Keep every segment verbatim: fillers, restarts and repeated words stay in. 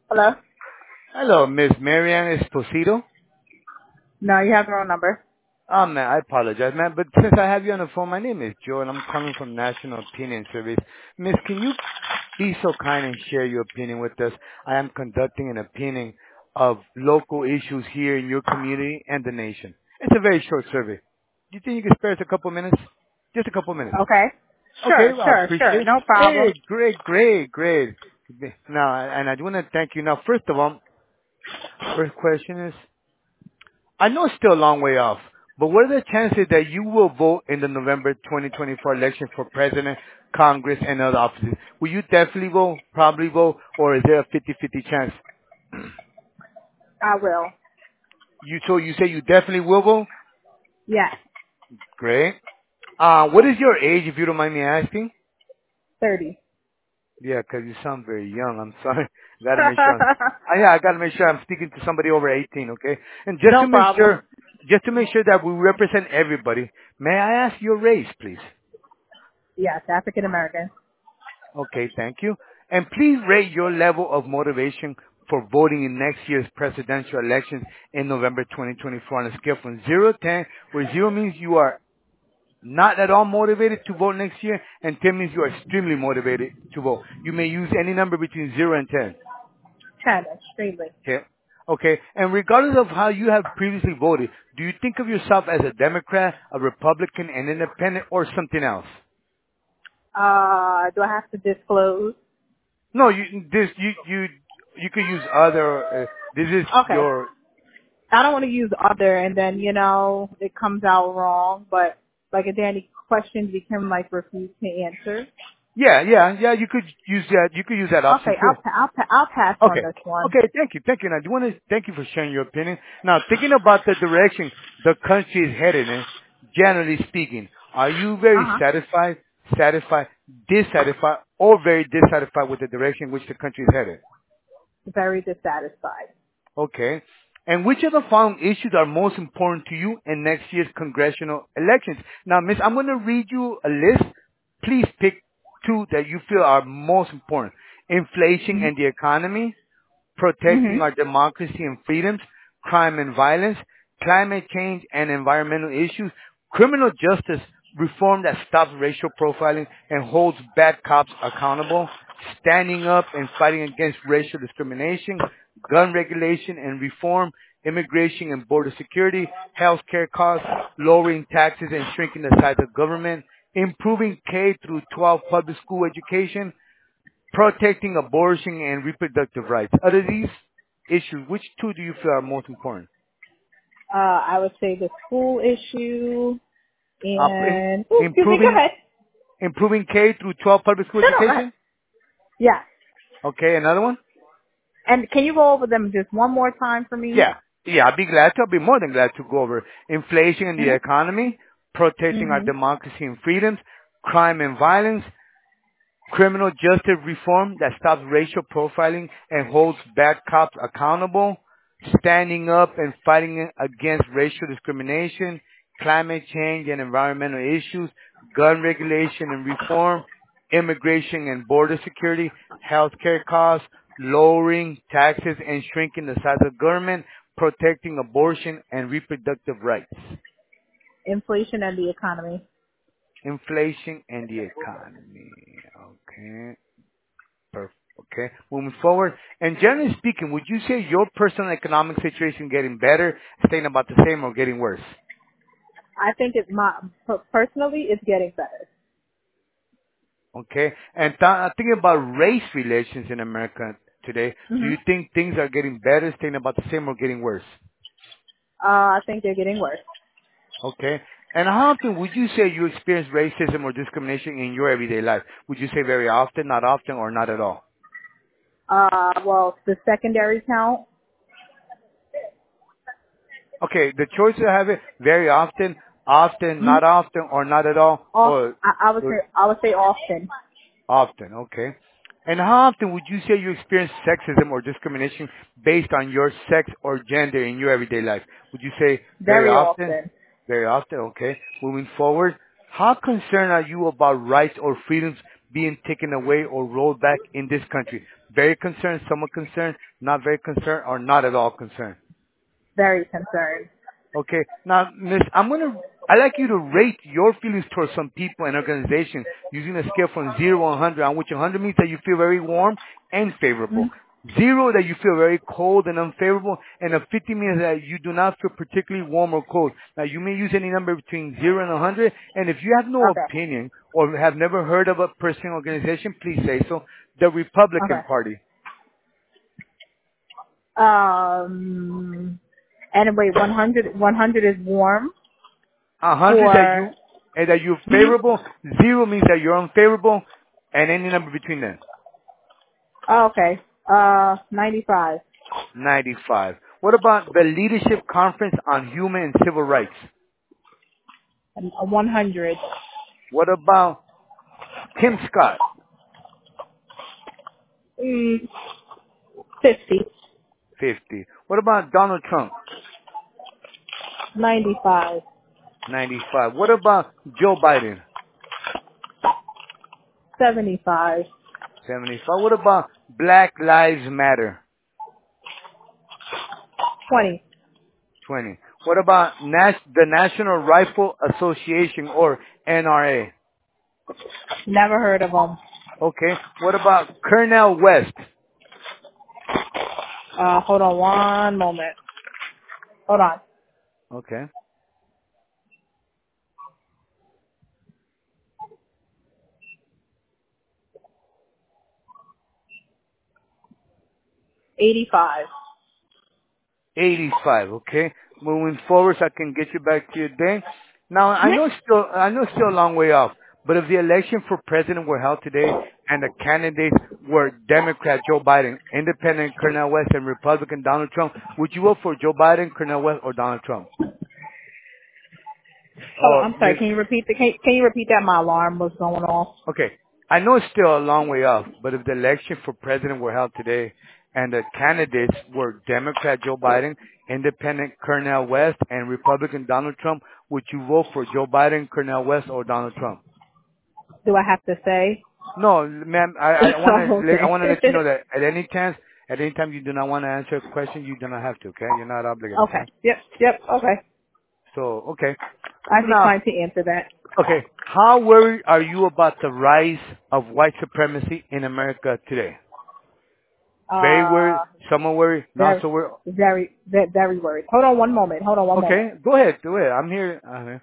Hello? Hello, Miss Marianne Esposito. No, you have the wrong number. Oh, man, I apologize, man. But since I have you on the phone, my name is Joe, and I'm calling from National Opinion Service. Miss, can you be so kind and share your opinion with us? I am conducting an opinion of local issues here in your community and the nation. It's a very short survey. Do you think you can spare us a couple minutes? Just a couple minutes. Okay. Okay, Sure, well, I sure, sure. appreciate it. No problem. Hey, great, great, great. Now, and I want to thank you. Now, first of all, first question is, I know it's still a long way off, but what are the chances that you will vote in the November twenty twenty-four election for president, Congress, and other offices? Will you definitely vote, probably vote, or is there a fifty-fifty chance? I will. You so you say you definitely will vote? Yes. Great. Uh, what is your age, if you don't mind me asking? thirty. Yeah, 'cause you sound very young. I'm sorry. Gotta make sure. I'm, uh, yeah, I gotta make sure I'm speaking to somebody over eighteen. Okay, and just No to make problem. sure, just to make sure that we represent everybody, may I ask your race, please? Yes, African American. Okay, thank you. And please rate your level of motivation for voting in next year's presidential elections in November twenty twenty-four on a scale from zero to ten, where zero means you are not at all motivated to vote next year, and ten means you are extremely motivated to vote. You may use any number between zero and ten. ten, extremely. Okay. Okay. And regardless of how you have previously voted, do you think of yourself as a Democrat, a Republican, an independent, or something else? Uh, do I have to disclose? No, you this you you you could use other. Uh, this is Okay. your. I don't want to use other and then, you know, it comes out wrong, but like if there are any questions you can like refuse to answer. Yeah, yeah, yeah. You could use that. You could use that Okay, option too. I'll, pa- I'll, pa- I'll pass on Okay. this one. Okay. Thank you. Thank you. Now, I do want to thank you for sharing your opinion. Now, thinking about the direction the country is headed in, generally speaking, are you very Uh-huh. satisfied, satisfied, dissatisfied, or very dissatisfied with the direction in which the country is headed? Very dissatisfied. Okay. And which of the following issues are most important to you in next year's congressional elections? Now, Miss, I'm going to read you a list. Please pick two that you feel are most important. Inflation and the economy, protecting Mm-hmm. our democracy and freedoms, crime and violence, climate change and environmental issues, criminal justice reform that stops racial profiling and holds bad cops accountable, standing up and fighting against racial discrimination, gun regulation and reform, immigration and border security, healthcare costs, lowering taxes and shrinking the size of government, improving K through twelve public school education, protecting abortion and reproductive rights. Out of these issues, which two do you feel are most important? Uh, I would say the school issue Uh, im- and, oh, excuse me, go improving ahead. improving K through twelve public school No, no, go ahead. education. Yeah. Okay, another one. And can you go over them just one more time for me? Yeah, yeah. I'll be glad to. I'll be more than glad to go over inflation and the Mm-hmm. economy, protecting our Mm-hmm. democracy and freedoms, crime and violence, criminal justice reform that stops racial profiling and holds bad cops accountable, standing up and fighting against racial discrimination, climate change and environmental issues, gun regulation and reform, immigration and border security, healthcare costs, lowering taxes and shrinking the size of government, protecting abortion and reproductive rights, Inflation and the economy. inflation and the economy. Okay. Perfect. Okay. Moving forward. And generally speaking, would you say your personal economic situation getting better, staying about the same, or getting worse? I think it's my, per- personally, it's getting better. Okay. And th- thinking about race relations in America today, do Mm-hmm. you think things are getting better, staying about the same, or getting worse? Uh, I think they're getting worse. Okay. And how often would you say you experience racism or discrimination in your everyday life? Would you say very often, not often, or not at all? Uh, well, the secondary count. Okay. The choice to have it very often, often, Mm-hmm. not often, or not at all, Off, or I, I would say, I would say often. often, okay. And how often would you say you experience sexism or discrimination based on your sex or gender in your everyday life? Would you say very Very often? often. Very often, okay. Moving forward, how concerned are you about rights or freedoms being taken away or rolled back in this country? Very concerned, somewhat concerned, not very concerned, or not at all concerned. Very concerned. Okay. Now, Miss, I'm gonna. I like you to rate your feelings towards some people and organizations using a scale from zero to one hundred, on which one hundred means that you feel very warm and Hmm. favorable. Zero that you feel very cold and unfavorable, and a fifty means that you do not feel particularly warm or cold. Now, you may use any number between zero and one hundred, and if you have no Okay. opinion or have never heard of a person or organization, please say so. The Republican Okay. Party. Um, and wait, one hundred, one hundred is warm A hundred that for, you and that you're mhm. favorable. Zero means that you're unfavorable, and any number between them. Oh, okay. Uh, ninety-five. ninety-five. What about the Leadership Conference on Human and Civil Rights? And a one hundred. What about Tim Scott? Mm, fifty. fifty. What about Donald Trump? ninety-five. ninety-five. What about Joe Biden? seventy-five. seventy-five. What about Black Lives Matter? twenty. twenty. What about Nas- the National Rifle Association, or N R A? Never heard of them. Okay. What about Cornel West? Uh, hold on one moment. Hold on. Okay. eighty-five. eighty-five, okay? Moving forward so I can get you back to your day. Now, I know it's still, I know it's still a long way off, but if the election for president were held today and the candidates were Democrat Joe Biden, Independent Cornel West, and Republican Donald Trump, would you vote for Joe Biden, Cornel West, or Donald Trump? Hold on, Or, I'm sorry. Can you repeat the? Can, can you repeat that? My alarm was going off. okay, I know it's still a long way off, but if the election for president were held today and the candidates were Democrat Joe Biden, Independent Cornel West, and Republican Donald Trump, would you vote for Joe Biden, Cornel West, or Donald Trump? Do I have to say? No, ma'am, I, I want to I Okay. want to let you know that at any chance, at any time you do not want to answer a question, you do not have to, okay? You're not obligated, Okay. okay? Yep. Yep. Okay. So, okay. I Now, decline to answer that. okay, how worried are you about the rise of white supremacy in America today? Very worried, Uh, somewhat worried, not very, so worried. very, very, very worried. Hold on one moment. Hold on one moment. Okay, go ahead, do it. I'm here. Uh,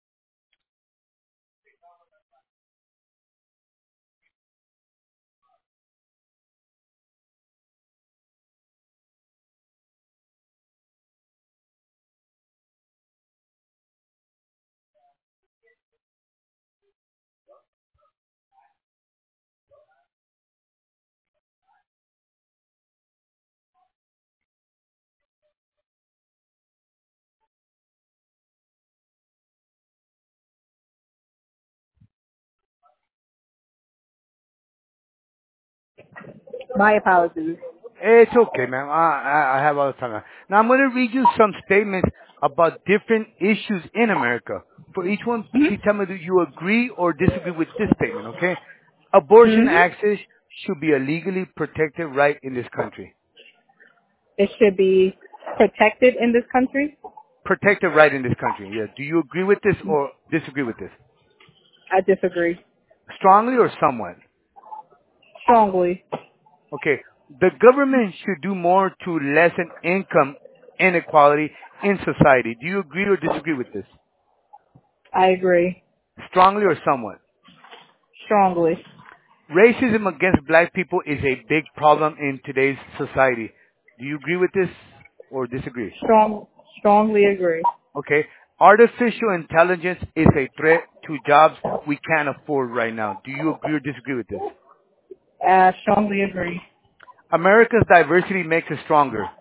My apologies. it's okay, man. I, I, I have all the time. Now I'm going to read you some statements about different issues in America. For each one, Mhm. please tell me that you agree or disagree with this statement, okay? Abortion Mhm. access should be a legally protected right in this country. It should be protected in this country. Protected right in this country, yeah. Do you agree with this or disagree with this? I disagree Strongly or somewhat? strongly. Okay. The government should do more to lessen income inequality in society. Do you agree or disagree with this? I agree Strongly or somewhat? strongly. Racism against black people is a big problem in today's society. Do you agree with this or disagree? Strong, strongly agree. Okay. Artificial intelligence is a threat to jobs we can't afford right now. Do you agree or disagree with this? I strongly agree. America's diversity makes us stronger.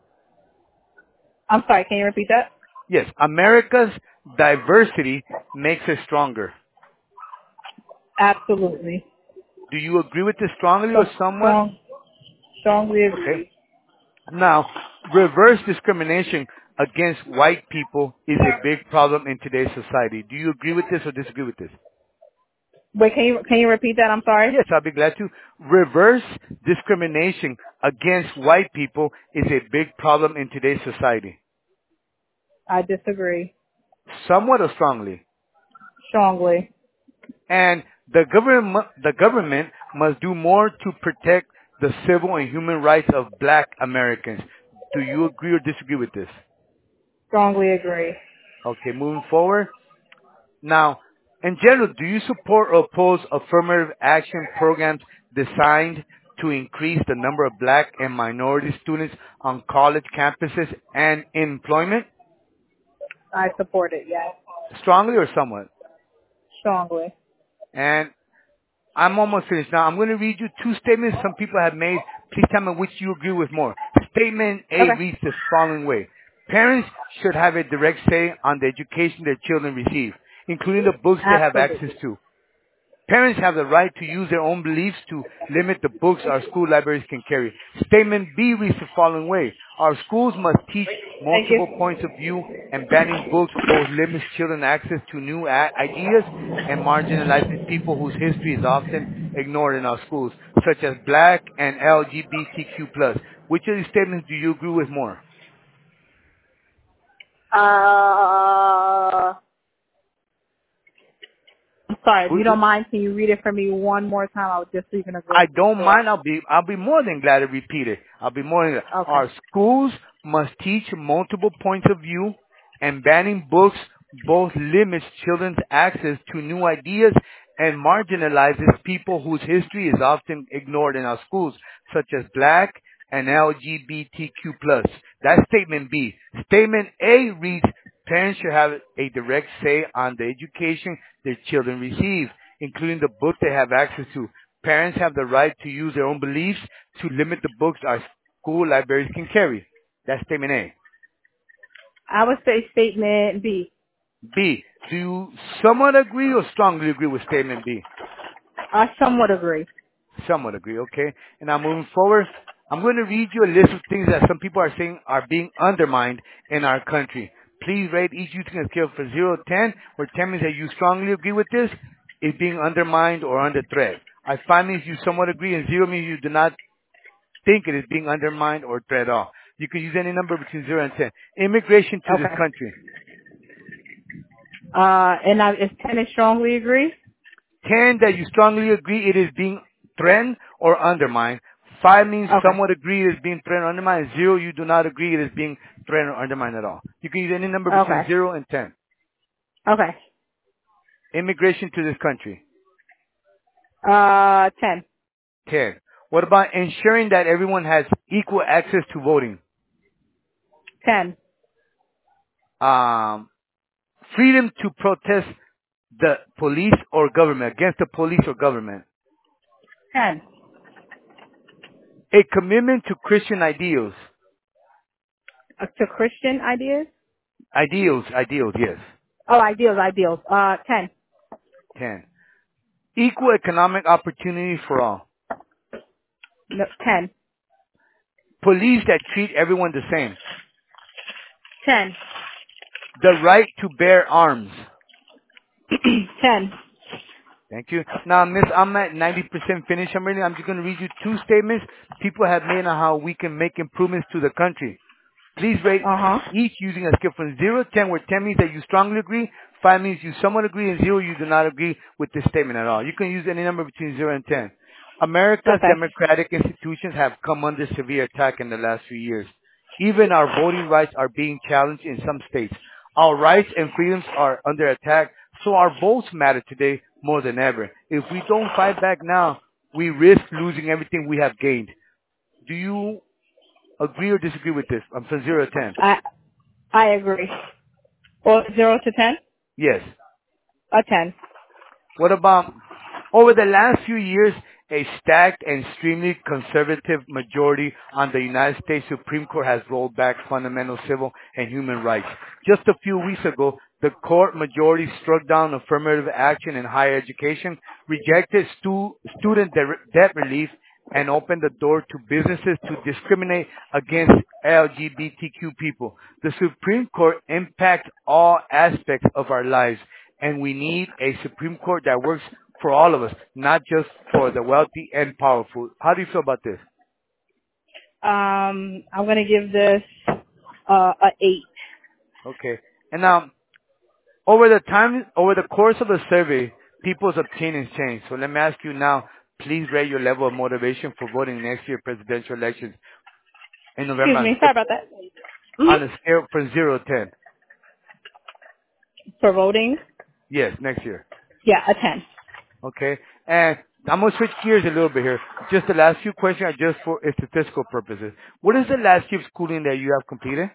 I'm sorry. Can you repeat that? Yes, America's diversity makes us stronger. Absolutely. Do you agree with this strongly So or somewhat? strong, strongly Okay. agree. Now, reverse discrimination against white people is a big problem in today's society. Do you agree with this or disagree with this? Wait, can you can you repeat that? I'm sorry. Yes, I'll be glad to. Reverse discrimination against white people is a big problem in today's society. I disagree Somewhat or strongly. strongly. And the government, mu- the government must do more to protect the civil and human rights of black Americans. Do you agree or disagree with this? Strongly agree. Okay, moving forward. Now, in general, do you support or oppose affirmative action programs designed to increase the number of black and minority students on college campuses and in employment? I support it. Yes, Strongly or somewhat? strongly. And I'm almost finished. Now, I'm going to read you two statements some people have made. Please tell me which you agree with more. Statement A Okay. reads the following way. Parents should have a direct say on the education their children receive, including the books they have access Absolutely. to. Parents have the right to use their own beliefs to limit the books our school libraries can carry. Statement B reads the following way. Our schools must teach Thank you. multiple points of view, and banning books both limits children access to new a- ideas and marginalizes people whose history is often ignored in our schools, such as black and L G B T Q plus. Which of these statements do you agree with more? Uh, I'm sorry. If you Wh- don't mind, can you read it for me one more time? I was just leaving a I grocery don't store. mind. I'll be I'll be more than glad to repeat it. I'll be more than glad. Okay. Our schools must teach multiple points of view, and banning books both limits children's access to new ideas and marginalizes people whose history is often ignored in our schools, such as black and L G B T Q plus. That's statement B. Statement A reads, parents should have a direct say on the education their children receive, including the book they have access to. Parents have the right to use their own beliefs to limit the books our school libraries can carry. That's statement A. I would say statement B. B. Do you somewhat agree or strongly agree with statement B? I somewhat agree. Somewhat agree, okay. And now moving forward, I'm going to read you a list of things that some people are saying are being undermined in our country. Please rate each using a scale from zero to ten, where ten means that you strongly agree with this, is being undermined or under threat. I five means you somewhat agree, and zero means you do not think it is being undermined or threat at all. You can use any number between zero and ten. Immigration to this Okay. country. Uh, and I, is ten is strongly agree? ten, that you strongly agree it is being threatened or undermined. five means Okay. somewhat agree it is being threatened or undermined. zero, you do not agree it is being threatened or undermined at all. You can use any number between Okay. zero and ten. Okay. Immigration to this country. Uh, ten. ten. What about ensuring that everyone has equal access to voting? ten. Um, freedom to protest the police or government, against the police or government. ten. A commitment to Christian ideals. Uh, to Christian ideas? Ideals, ideals, yes. Oh, ideals, ideals. Uh, ten. ten. Equal economic opportunity for all. No, ten. Police that treat everyone the same. ten. The right to bear arms. ten. Thank you. Now, Miss, I'm at ninety percent finished. I'm ready. I'm just going to read you two statements people have made on how we can make improvements to the country. Please rate Uh-huh. each using a scale from zero to ten, where ten means that you strongly agree, five means you somewhat agree, and zero, you do not agree with this statement at all. You can use any number between zero and ten. America's Okay. democratic institutions have come under severe attack in the last few years. Even our voting rights are being challenged in some states. Our rights and freedoms are under attack, so our votes matter today more than ever. If we don't fight back now, we risk losing everything we have gained. Do you agree or disagree with this? I'm from zero to ten. I, I agree. Or zero to ten? Yes. A ten. What about, over the last few years, a stacked and extremely conservative majority on the United States Supreme Court has rolled back fundamental civil and human rights. Just a few weeks ago, the court majority struck down affirmative action in higher education, rejected stu- student de- debt relief, and opened the door to businesses to discriminate against L G B T Q people. The Supreme Court impacts all aspects of our lives, and we need a Supreme Court that works for all of us, not just for the wealthy and powerful. How do you feel about this? Um, I'm gonna give this uh, a eight. Okay. And now, over the time, over the course of the survey, people's opinions change. So let me ask you now, please rate your level of motivation for voting next year presidential elections in November Excuse on, me. scale- Sorry about that. on hmm a scale from zero to ten. For voting, Yes, next year. yeah, a ten. Okay. And I'm going to switch gears a little bit here. Just the last few questions are just for statistical purposes. What is the last year of schooling that you have completed?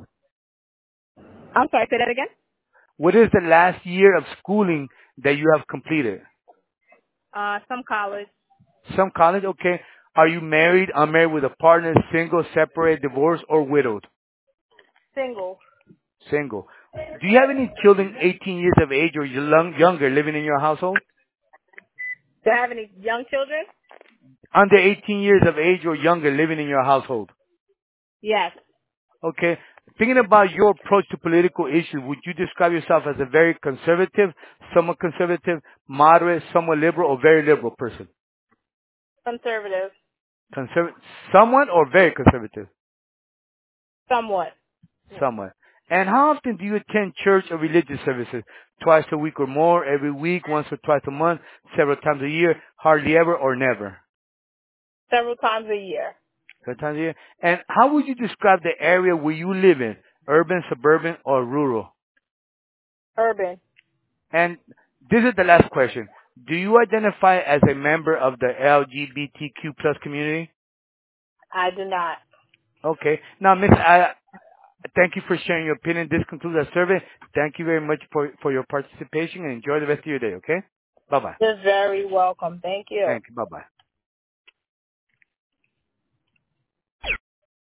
I'm sorry. Say that again. What is the last year of schooling that you have completed? Uh, some college. Some college, okay. Are you married, unmarried, with a partner, single, separate, divorced, or widowed? Single. Single. Do you have any children eighteen years of age or young, younger living in your household? Do I have any young children? Under eighteen years of age or younger living in your household? Yes. Okay. Thinking about your approach to political issues, would you describe yourself as a very conservative, somewhat conservative, moderate, somewhat liberal, or very liberal person? Conservative. Conserv- somewhat or very conservative? Somewhat. Somewhat. And how often do you attend church or religious services? Twice a week or more, every week, once or twice a month, several times a year, hardly ever, or never? Several times a year. Several times a year. And how would you describe the area where you live in? Urban, suburban, or rural? Urban. And this is the last question. Do you identify as a member of the L G B T Q plus community? I do not. Okay. Now, Miss, I thank you for sharing your opinion. This concludes our survey. Thank you very much for, for your participation and enjoy the rest of your day, okay? Bye-bye. You're very welcome. Thank you. Thank you. Bye-bye.